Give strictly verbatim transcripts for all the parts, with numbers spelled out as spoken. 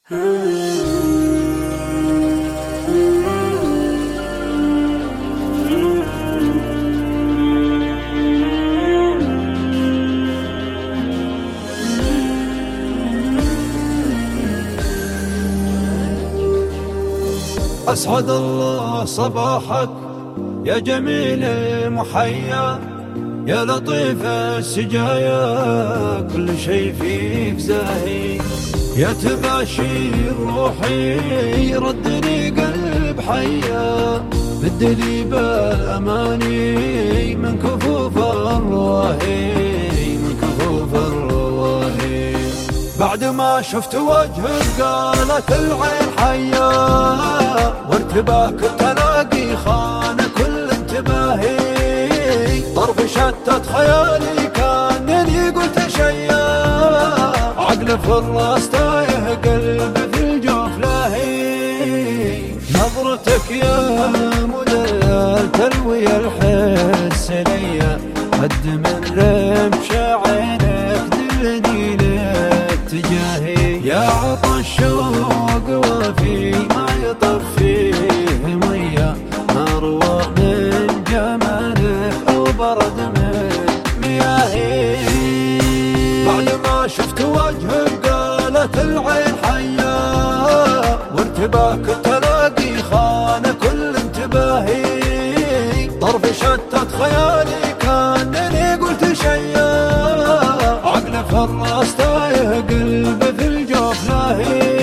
أسعد الله صباحك يا جميل المحيا، يا لطيف السجايا كل شي فيك زاهي، يا تباشير روحي ردني قلب حيا، بدلي بالأماني من كفوف الرواهي، من كفوف الرواهي. بعد ما شفت وجهك قالت العين حيا، وارتباك التلاقي خان كل انتباهي، طرف شتت خيالي كانني قلت شيا، عقل في الراس تايه قلب في الجوف لاهي. نظرتك يا مدلل تروي الحس ليا، قد من رمش عينك دلني لاتجاهي، يا عطى الشوق وفي ما يطفيه مية، أروى من جمالك أو برد من مياهي. بعد ما شفت وجهك قالت العين حيا، وارتباك التلاقي خان كل انتباهي، طرف شتت خيالي كانني قلت شيا، عقل في الراس تايه قلب في الجوف لاهي.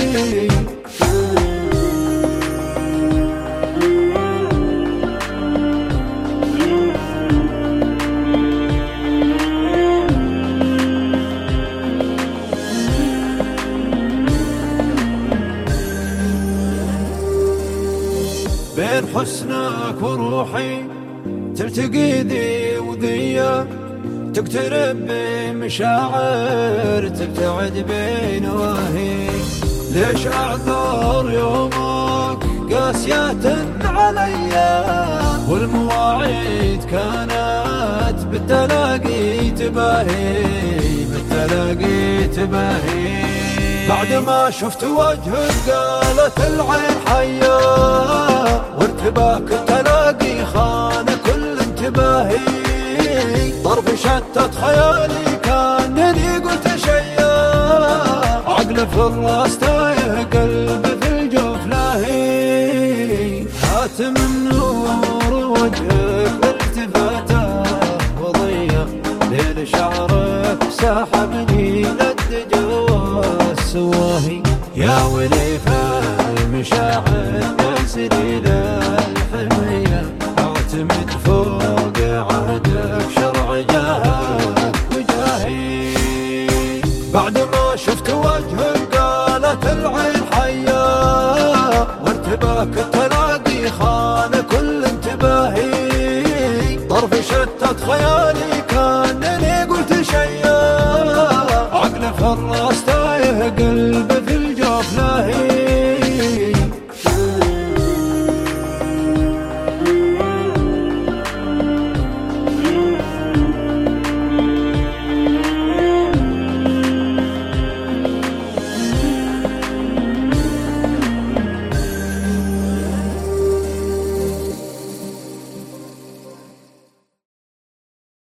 بين حسنك وروحي تلتقي ذي وذية، تقترب بمشاعر تبتعد بين نواهي، ليش أعذر يومك قاسية عليا، والمواعيد كانت بالتلاقي تباهي، بالتلاقي تباهي. بعد ما شفت وجهك قالت العين حيا، وارتباك التلاقي خان كل انتباهي، طرف شتت خيالي كانني قلت شيا، عقل في الراس تايه قلب في الجوف لاهي. هاتم النور وجهك التفاته وضية، ليل شعرك ساحبني للدجى والسواهي، يا وليف المشاعر يسري للحمية، اعتمد فوق عهدك شرع جاهك وجاهي. بعد ما شفت وجهك قالت العين حيا، وارتباك التلاقي خان كل انتباهي، طرف شتت خيالي كانني قلت شيا، عقل في الراس